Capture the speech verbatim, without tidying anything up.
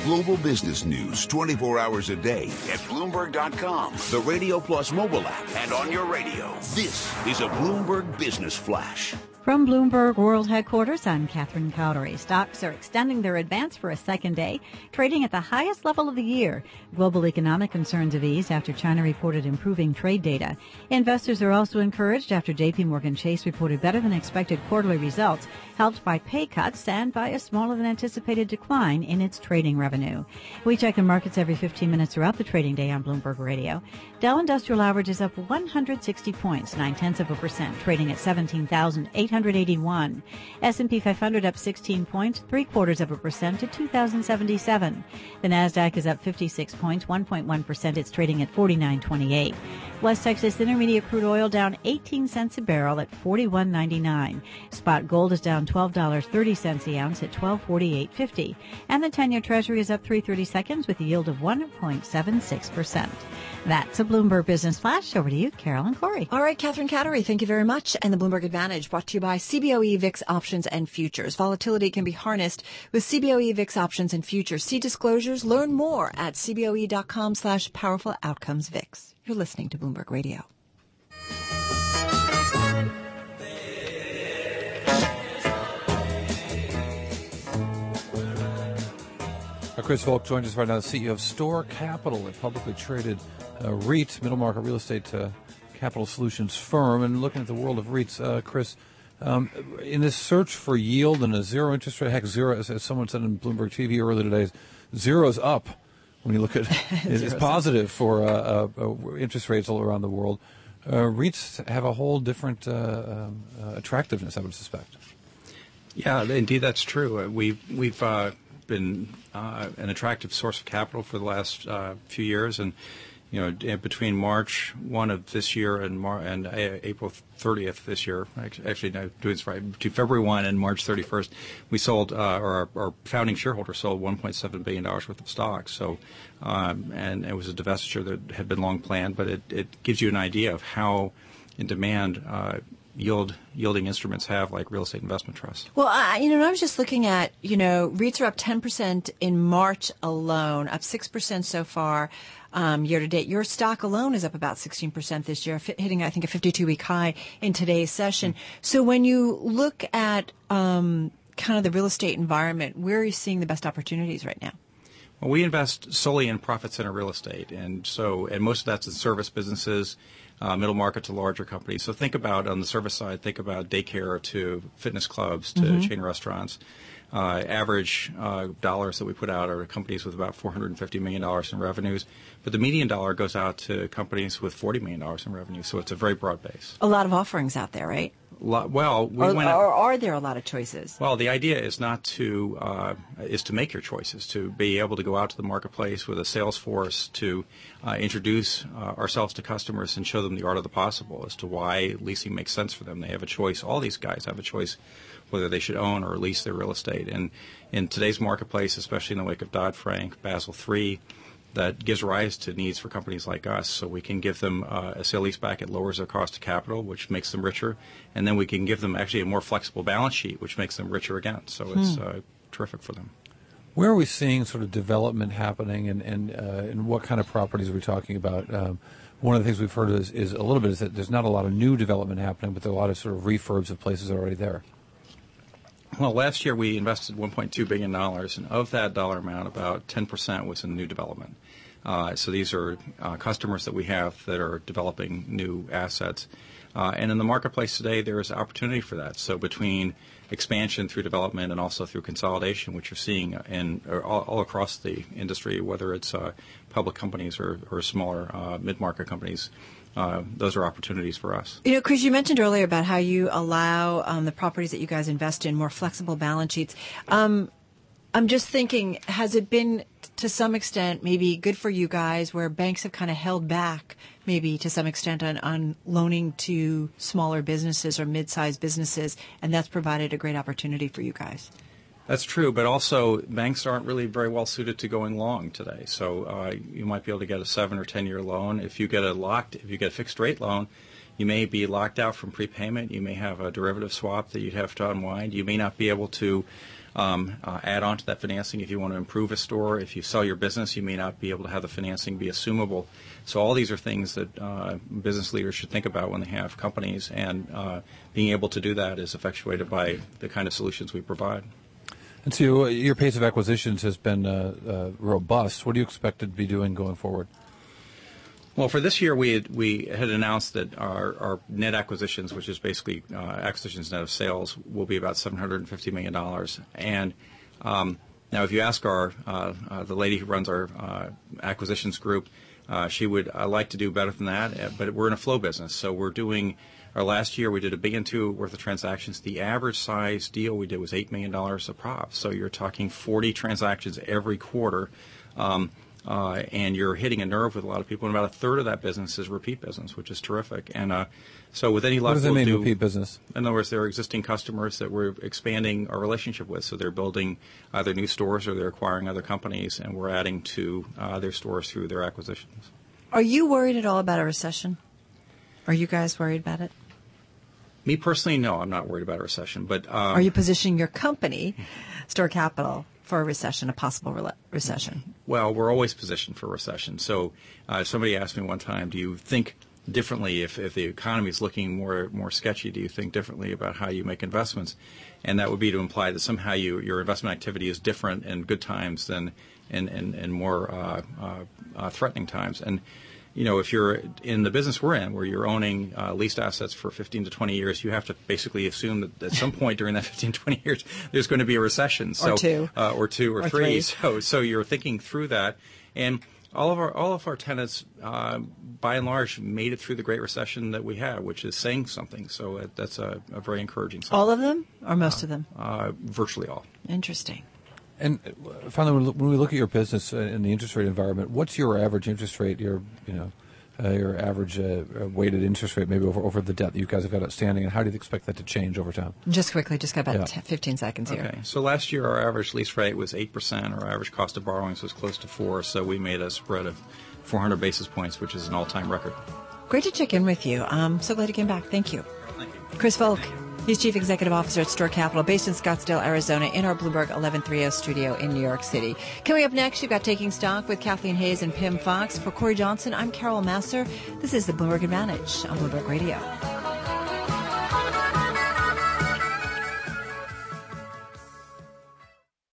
global business news twenty-four hours a day at Bloomberg dot com, the Radio Plus mobile app, and on your radio. This is a Bloomberg Business Flash. From Bloomberg World Headquarters, I'm Catherine Cowdery. Stocks are extending their advance for a second day, trading at the highest level of the year. Global economic concerns have eased after China reported improving trade data. Investors are also encouraged after J P Morgan Chase reported better than expected quarterly results, helped by pay cuts and by a smaller than anticipated decline in its trading revenue. We check the markets every fifteen minutes throughout the trading day on Bloomberg Radio. Dow Industrial Average is up one hundred sixty points, nine-tenths of a percent, trading at seventeen thousand eight hundred eighty-one. S and P five hundred up sixteen points, three-quarters of a percent to two thousand seventy-seven. The Nasdaq is up fifty-six points, one point one percent. It's trading at forty-nine twenty-eight. West Texas Intermediate crude oil down eighteen cents a barrel at forty-one ninety-nine. Spot gold is down twelve dollars and thirty cents a ounce at twelve forty-eight fifty. And the ten-year Treasury is up three thirty-seconds with a yield of one point seven six percent. That's a Bloomberg Business Flash. Over to you, Carolyn Corey. All right, Catherine Cowdery, thank you very much. And the Bloomberg Advantage brought to you by C B O E V I X Options and Futures. Volatility can be harnessed with C B O E V I X Options and Futures. See disclosures. Learn more at cboe.com slash powerful outcomes VIX. You're listening to Bloomberg Radio. Chris Volk joins us right now, the C E O of Store Capital, a publicly traded uh, REIT, middle market real estate uh, capital solutions firm. And looking at the world of REITs, uh, Chris, um, in this search for yield and a zero interest rate, heck, zero, as, as someone said in Bloomberg T V earlier today, zero is up when you look at it. It's positive for uh, uh, uh, interest rates all around the world. Uh, REITs have a whole different uh, um, uh, attractiveness, I would suspect. Yeah, indeed, that's true. Uh, we've we've uh, been uh, an attractive source of capital for the last uh, few years, and you know, between March first of this year and Mar- and April thirtieth this year, actually, no, doing this right, between February first and March thirty-first, we sold, uh, or our, our founding shareholder sold one point seven billion dollars worth of stock. So, um, and it was a divestiture that had been long planned, but it, it gives you an idea of how in demand uh, yield yielding instruments have, like real estate investment trusts. Well, I, you know, I was just looking at, you know, REITs are up ten percent in March alone, up six percent so far. Um, year to date, your stock alone is up about sixteen percent this year, hitting, I think, a fifty-two week high in today's session. Mm-hmm. So when you look at um, kind of the real estate environment, where are you seeing the best opportunities right now? Well, we invest solely in profit center real estate, and so and most of that's in service businesses, uh, middle market to larger companies. So think about, on the service side, think about daycare to fitness clubs to mm-hmm. chain restaurants. Uh, average uh, dollars that we put out are companies with about four hundred fifty million dollars in revenues, but the median dollar goes out to companies with forty million dollars in revenue, so it's a very broad base. A lot of offerings out there, right? Lot, well, we or, went or are there a lot of choices? Well, the idea is not to uh, is to make your choices, to be able to go out to the marketplace with a sales force to uh, introduce uh, ourselves to customers and show them the art of the possible as to why leasing makes sense for them. They have a choice. All these guys have a choice whether they should own or lease their real estate. And in today's marketplace, especially in the wake of Dodd-Frank, Basel three, that gives rise to needs for companies like us. So we can give them uh, a sale-leaseback. It lowers their cost of capital, which makes them richer. And then we can give them actually a more flexible balance sheet, which makes them richer again. So it's hmm. uh, terrific for them. Where are we seeing sort of development happening, and, and, uh, and what kind of properties are we talking about? Um, one of the things we've heard is, is a little bit is that there's not a lot of new development happening, but there are a lot of sort of refurbs of places already there. Well, last year we invested one point two billion dollars, and of that dollar amount, about ten percent was in new development. Uh, so these are uh, customers that we have that are developing new assets. Uh, and in the marketplace today, there is opportunity for that. So between expansion through development and also through consolidation, which you're seeing in all, all across the industry, whether it's uh, public companies or, or smaller uh, mid-market companies, Uh, those are opportunities for us. You know, Chris, you mentioned earlier about how you allow um, the properties that you guys invest in more flexible balance sheets. Um, I'm just thinking, has it been, to some extent, maybe good for you guys where banks have kind of held back maybe to some extent on, on loaning to smaller businesses or mid-sized businesses, and that's provided a great opportunity for you guys? That's true, but also banks aren't really very well suited to going long today. So uh, you might be able to get a seven or ten year loan. If you get a locked, if you get a fixed rate loan, you may be locked out from prepayment. You may have a derivative swap that you'd have to unwind. You may not be able to um, uh, add on to that financing if you want to improve a store. If you sell your business, you may not be able to have the financing be assumable. So all these are things that uh, business leaders should think about when they have companies, and uh, being able to do that is effectuated by the kind of solutions we provide. And so uh, your pace of acquisitions has been uh, uh, robust. What do you expect to be doing going forward? Well, for this year, we had, we had announced that our, our net acquisitions, which is basically uh, acquisitions net of sales, will be about seven hundred fifty million dollars. And um, now, if you ask our uh, uh, the lady who runs our uh, acquisitions group, uh, she would uh, like to do better than that. But we're in a flow business, so we're doing. Our last year, we did a billion two worth of transactions. The average size deal we did was eight million dollars a prop. So you're talking forty transactions every quarter. Um, Uh, and you're hitting a nerve with a lot of people, and about a third of that business is repeat business, which is terrific. And uh, so with any luck, what does that we'll mean, do, repeat business? In other words, there are existing customers that we're expanding our relationship with. So they're building either new stores or they're acquiring other companies, and we're adding to uh, their stores through their acquisitions. Are you worried at all about a recession? Are you guys worried about it? Me personally, no, I'm not worried about a recession. But um, are you positioning your company, Store Capital, for a recession, a possible re- recession? Well, we're always positioned for a recession. So uh, somebody asked me one time, do you think differently if, if the economy is looking more more sketchy? Do you think differently about how you make investments? And that would be to imply that somehow you, your investment activity is different in good times than in, in, in more uh, uh, uh, threatening times. And you know, if you're in the business we're in, where you're owning uh, leased assets for fifteen to twenty years, you have to basically assume that at some point during that fifteen, twenty years, there's going to be a recession. So, or two. Uh, or two or, or three. three. So, so you're thinking through that. And all of our all of our tenants, uh, by and large, made it through the Great Recession that we had, which is saying something. So uh, that's a, a very encouraging sign. All of them, or most uh, of them? Uh, virtually all. Interesting. And finally, when we look at your business in the interest rate environment, what's your average interest rate? Your, you know, uh, your average uh, weighted interest rate, maybe over over the debt that you guys have got outstanding, and how do you expect that to change over time? Just quickly, just got about Yeah. ten, fifteen seconds here. Okay. So last year, our average lease rate was eight percent. Our average cost of borrowings was close to four. So we made a spread of four hundred basis points, which is an all-time record. Great to check in with you. I'm so glad you came back. Thank you. Thank you. Chris Volk. He's Chief Executive Officer at Store Capital, based in Scottsdale, Arizona, in our Bloomberg eleven thirty studio in New York City. Coming up next, you've got Taking Stock with Kathleen Hayes and Pim Fox. For Corey Johnson, I'm Carol Masser. This is the Bloomberg Advantage on Bloomberg Radio.